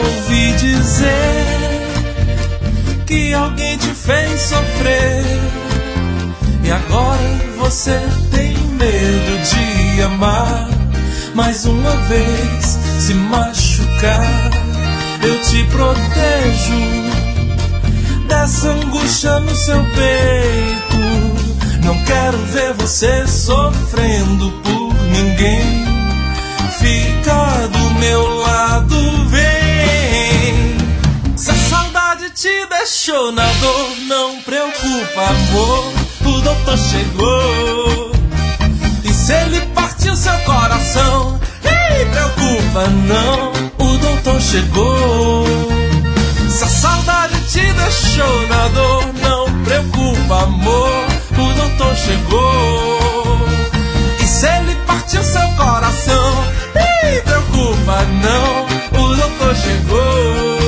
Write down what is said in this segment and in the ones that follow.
Ouvi dizer que alguém te fez sofrer e agora você tem medo de amar. Mais uma vez se machucar, eu te protejo dessa angústia no seu peito. Não quero ver você sofrendo por ninguém. Fica do meu lado, vem. Se a saudade te deixou na dor, não preocupa, amor, o doutor chegou. E se ele partiu seu coração, preocupa não, o doutor chegou. Se a saudade te deixou na dor, não preocupa, amor, o doutor chegou. E se ele partiu seu coração, preocupa não, o doutor chegou.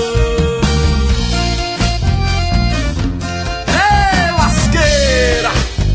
Ei, lasqueira!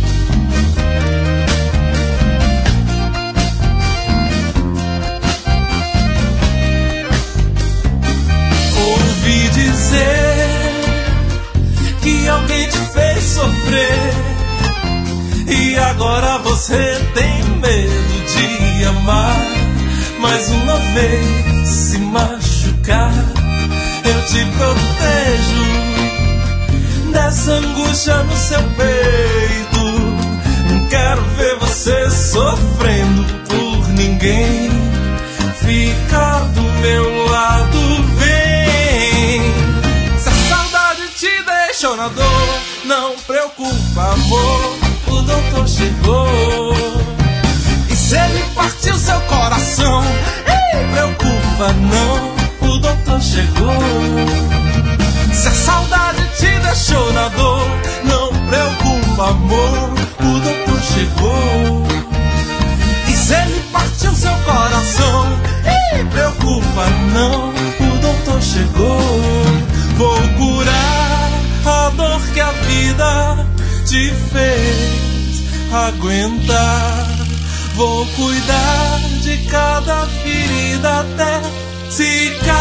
Ouvi dizer que alguém te fez sofrer e agora você tem medo de amar. Mais uma vez se machucar, eu te protejo dessa angústia no seu peito. Não quero ver você sofrendo por ninguém. Fica do meu lado, vem. Se a saudade te deixou na dor, não preocupa, amor, o doutor chegou. E se ele partiu seu coração, preocupa não, o doutor chegou. Se a saudade te deixou na dor, não preocupa, amor, o doutor chegou. E se ele partiu seu coração, preocupa não, o doutor chegou. Vou curar a dor que a vida te fez aguentar. Vou cuidar de cada ferida até cicatrizar.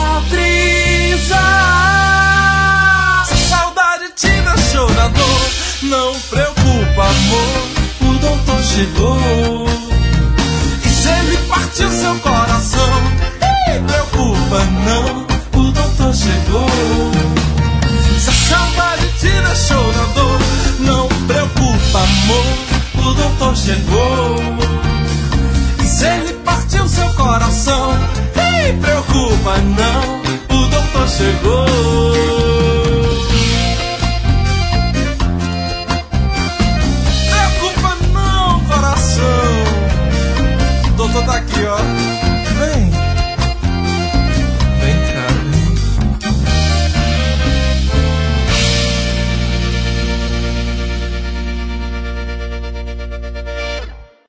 Se a saudade te deixou na dor, não preocupa, amor, o doutor chegou. E se ele partiu seu coração, preocupa não, o doutor chegou. Se a saudade te deixou na dor, não preocupa, amor, o doutor chegou. E se ele partiu seu coração, preocupa não, o doutor chegou.